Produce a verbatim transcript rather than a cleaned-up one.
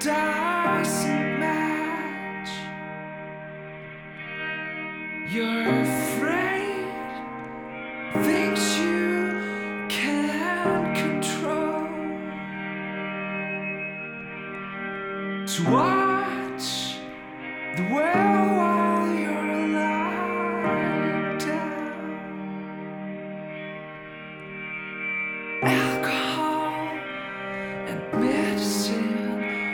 doesn't match. You're afraid, things you can't control. To watch the world while you're lying down.